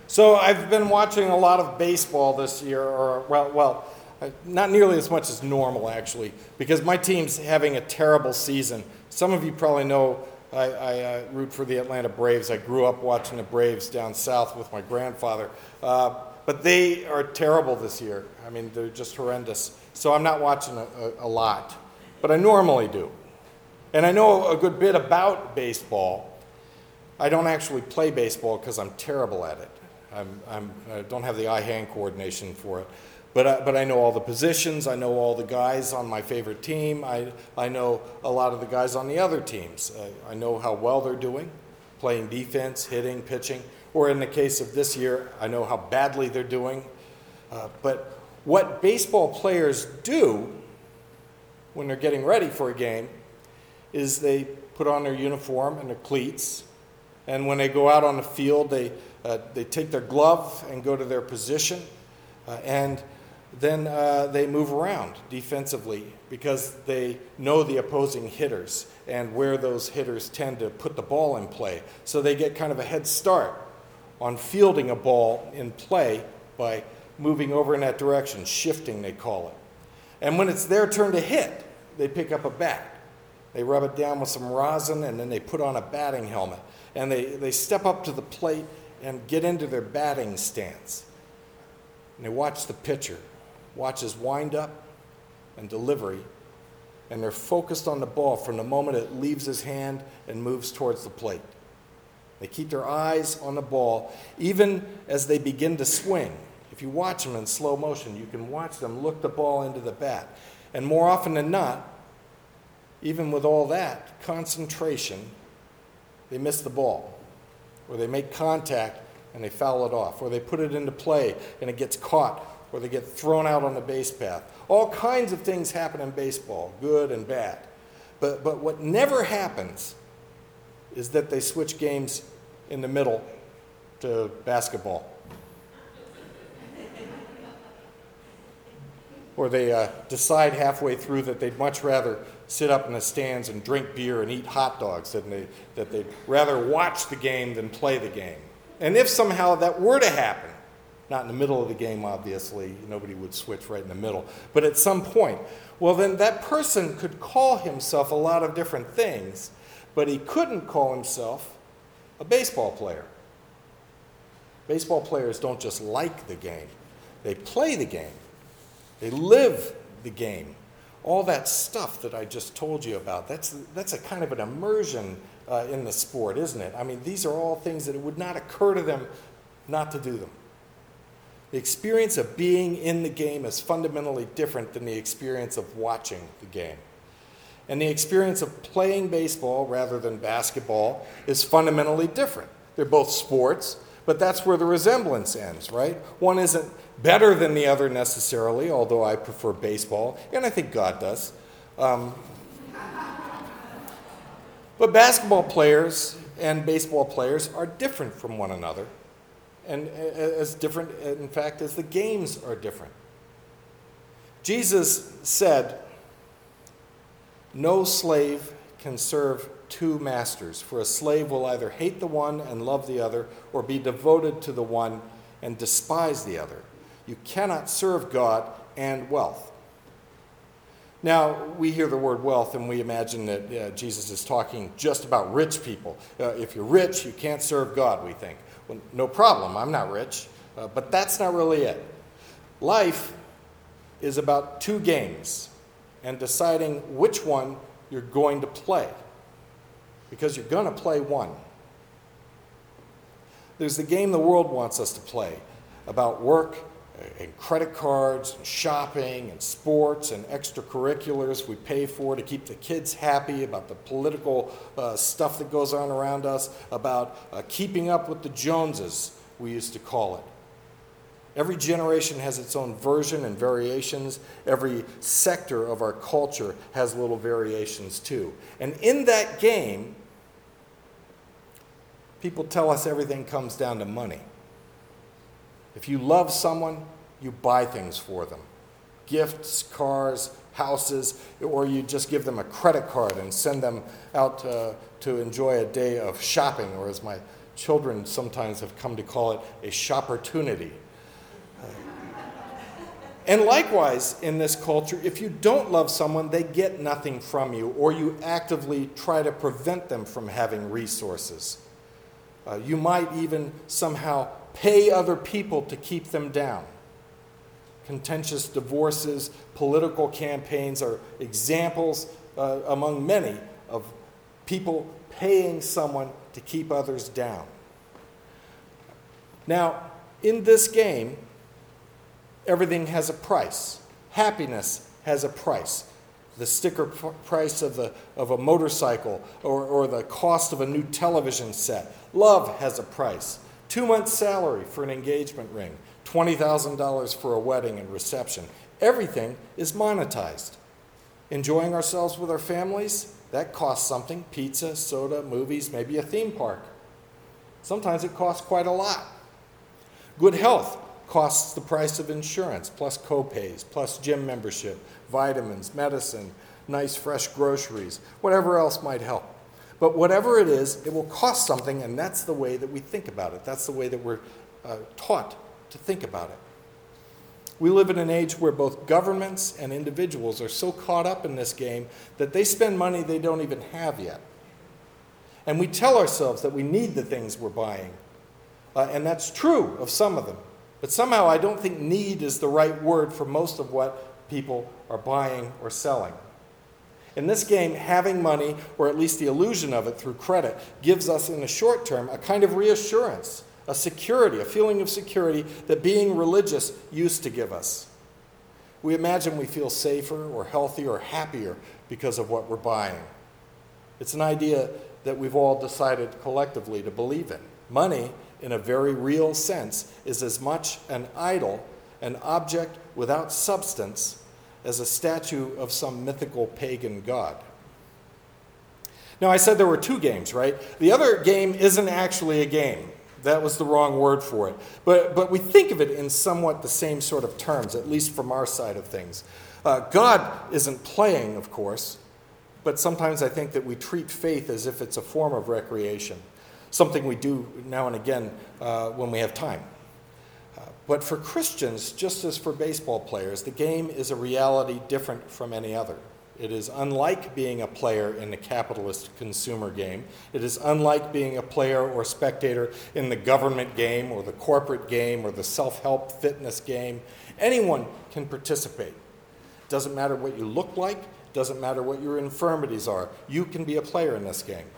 So I've been watching a lot of baseball this year, not nearly as much as normal actually, because my team's having a terrible season. Some of you probably know I root for the Atlanta Braves. I grew up watching the Braves down south with my grandfather. But they are terrible this year. I mean, they're just horrendous. So I'm not watching a lot, but I normally do. And I know a good bit about baseball. I don't actually play baseball because I'm terrible at it. I don't have the eye-hand coordination for it. But I know all the positions. I know all the guys on my favorite team. I know a lot of the guys on the other teams. I know how well they're doing, playing defense, hitting, pitching. Or in the case of this year, I know how badly they're doing. But what baseball players do when they're getting ready for a game is they put on their uniform and their cleats. And when they go out on the field, they take their glove and go to their position. And then they move around defensively because they know the opposing hitters and where those hitters tend to put the ball in play. So they get kind of a head start on fielding a ball in play by moving over in that direction, shifting they call it. And when it's their turn to hit, they pick up a bat. They rub it down with some rosin and then they put on a batting helmet. And they step up to the plate and get into their batting stance. And they watch the pitcher, watch his wind-up and delivery, and they're focused on the ball from the moment it leaves his hand and moves towards the plate. They keep their eyes on the ball even as they begin to swing. If you watch them in slow motion, you can watch them look the ball into the bat. And more often than not, even with all that concentration, they miss the ball, or they make contact and they foul it off, or they put it into play and it gets caught, or they get thrown out on the base path. All kinds of things happen in baseball, good and bad. But what never happens is that they switch games in the middle to basketball. Or they decide halfway through that they'd much rather sit up in the stands and drink beer and eat hot dogs, that they'd rather watch the game than play the game. And if somehow that were to happen, not in the middle of the game, obviously, nobody would switch right in the middle, but at some point, well, then that person could call himself a lot of different things, but he couldn't call himself a baseball player. Baseball players don't just like the game. They play the game. They live the game. All that stuff that I just told you about, that's a kind of an immersion in the sport, isn't it? I mean, these are all things that it would not occur to them not to do them. The experience of being in the game is fundamentally different than the experience of watching the game. And the experience of playing baseball rather than basketball is fundamentally different. They're both sports, but that's where the resemblance ends, right? One isn't better than the other necessarily, although I prefer baseball, and I think God does. But basketball players and baseball players are different from one another, and as different, in fact, as the games are different. Jesus said, "No slave can serve two masters, for a slave will either hate the one and love the other, or be devoted to the one and despise the other. You cannot serve God and wealth." Now, we hear the word wealth and we imagine that Jesus is talking just about rich people. If you're rich, you can't serve God, we think. Well, no problem, I'm not rich, but that's not really it. Life is about two games and deciding which one you're going to play, because you're going to play one. There's the game the world wants us to play about work and credit cards and shopping and sports and extracurriculars we pay for to keep the kids happy, about the political stuff that goes on around us, about keeping up with the Joneses, we used to call it. Every generation has its own version and variations. Every sector of our culture has little variations too. And in that game, people tell us everything comes down to money. If you love someone, you buy things for them. Gifts, cars, houses, or you just give them a credit card and send them out to enjoy a day of shopping, or as my children sometimes have come to call it a shopportunity. And likewise, in this culture, if you don't love someone, they get nothing from you, or you actively try to prevent them from having resources. You might even somehow pay other people to keep them down. Contentious divorces, political campaigns are examples among many of people paying someone to keep others down. Now, in this game, everything has a price. Happiness has a price. The sticker price of a motorcycle or the cost of a new television set. Love has a price. 2 months' salary for an engagement ring. $20,000 for a wedding and reception. Everything is monetized. Enjoying ourselves with our families, that costs something. Pizza, soda, movies, maybe a theme park. Sometimes it costs quite a lot. Good health costs the price of insurance, plus co-pays, plus gym membership, vitamins, medicine, nice fresh groceries, whatever else might help. But whatever it is, it will cost something, and that's the way that we think about it. That's the way that we're taught to think about it. We live in an age where both governments and individuals are so caught up in this game that they spend money they don't even have yet. And we tell ourselves that we need the things we're buying. And that's true of some of them. But somehow I don't think need is the right word for most of what people are buying or selling. In this game, having money, or at least the illusion of it through credit, gives us in the short term a kind of reassurance, a security, a feeling of security that being religious used to give us. We imagine we feel safer or healthier or happier because of what we're buying. It's an idea that we've all decided collectively to believe in. Money, in a very real sense, is as much an idol, an object without substance, as a statue of some mythical pagan god. Now, I said there were 2 games, right? The other game isn't actually a game. That was the wrong word for it. But we think of it in somewhat the same sort of terms, at least from our side of things. God isn't playing, of course, but sometimes I think that we treat faith as if it's a form of recreation, something we do now and again when we have time. But for Christians, just as for baseball players, the game is a reality different from any other. It is unlike being a player in the capitalist consumer game. It is unlike being a player or spectator in the government game or the corporate game or the self-help fitness game. Anyone can participate. Doesn't matter what you look like. Doesn't matter what your infirmities are. You can be a player in this game.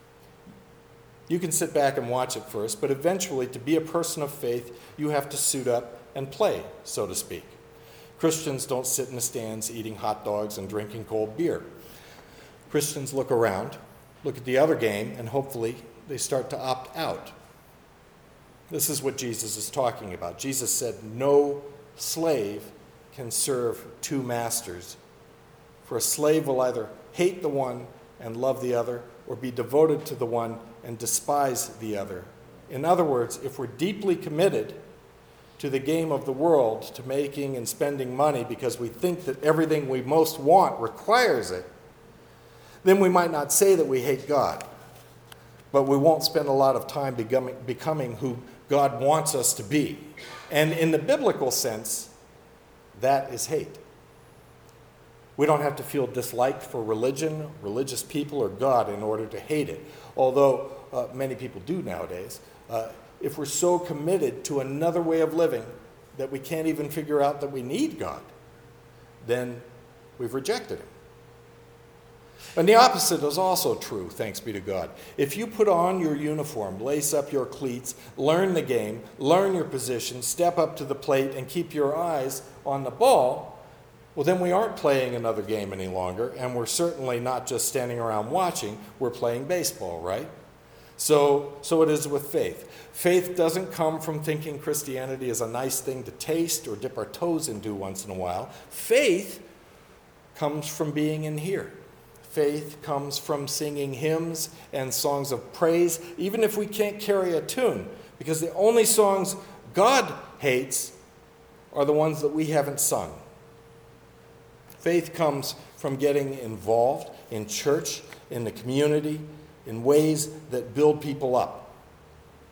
You can sit back and watch it first, but eventually, to be a person of faith, you have to suit up and play, so to speak. Christians don't sit in the stands eating hot dogs and drinking cold beer. Christians look around, look at the other game, and hopefully they start to opt out. This is what Jesus is talking about. Jesus said, "No slave can serve 2 masters. For a slave will either hate the one and love the other, or be devoted to the one and despise the other." In other words, if we're deeply committed to the game of the world, to making and spending money because we think that everything we most want requires it, then we might not say that we hate God, but we won't spend a lot of time becoming who God wants us to be. And in the biblical sense, that is hate. We don't have to feel dislike for religion, religious people, or God in order to hate it, although many people do nowadays. If we're so committed to another way of living that we can't even figure out that we need God, then we've rejected him. And the opposite is also true, thanks be to God. If you put on your uniform, lace up your cleats, learn the game, learn your position, step up to the plate, and keep your eyes on the ball, well, then we aren't playing another game any longer, and we're certainly not just standing around watching, we're playing baseball, right? So it is with faith. Faith doesn't come from thinking Christianity is a nice thing to taste or dip our toes into once in a while. Faith comes from being in here. Faith comes from singing hymns and songs of praise, even if we can't carry a tune, because the only songs God hates are the ones that we haven't sung. Faith comes from getting involved in church, in the community, in ways that build people up.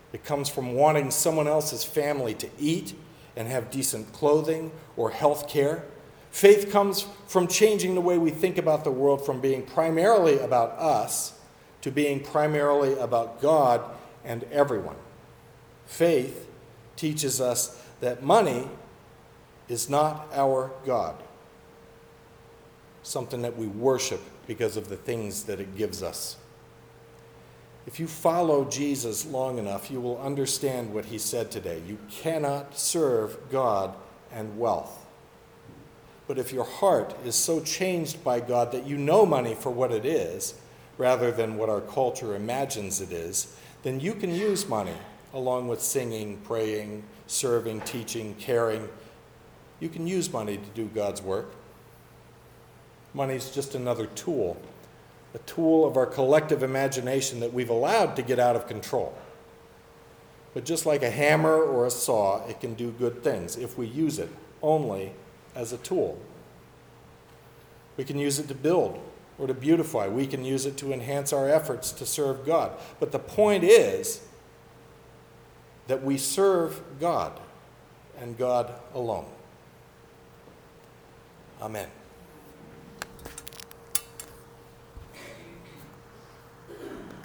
It comes from wanting someone else's family to eat and have decent clothing or health care. Faith comes from changing the way we think about the world from being primarily about us to being primarily about God and everyone. Faith teaches us that money is not our God, something that we worship because of the things that it gives us. If you follow Jesus long enough, you will understand what he said today. You cannot serve God and wealth. But if your heart is so changed by God that you know money for what it is, rather than what our culture imagines it is, then you can use money along with singing, praying, serving, teaching, caring. You can use money to do God's work. Money is just another tool, a tool of our collective imagination that we've allowed to get out of control. But just like a hammer or a saw, it can do good things if we use it only as a tool. We can use it to build or to beautify. We can use it to enhance our efforts to serve God. But the point is that we serve God and God alone. Amen.